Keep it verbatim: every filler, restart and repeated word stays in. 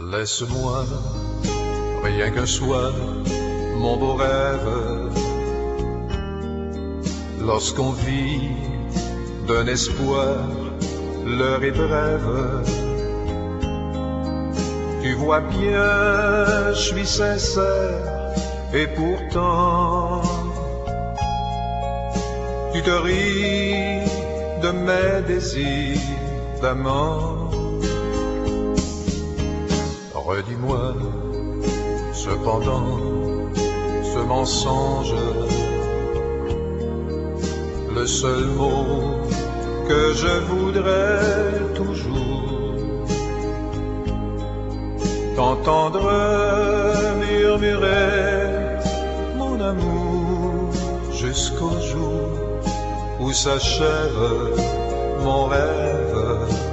Laisse-moi, rien qu'un soir, mon beau rêve, lorsqu'on vit d'un espoir, l'heure est brève. Tu vois bien, je suis sincère, et pourtant, tu te ris de mes désirs d'amant. Redis-moi, cependant, ce mensonge, le seul mot que je voudrais toujours t'entendre murmurer mon amour jusqu'au jour où s'achève mon rêve.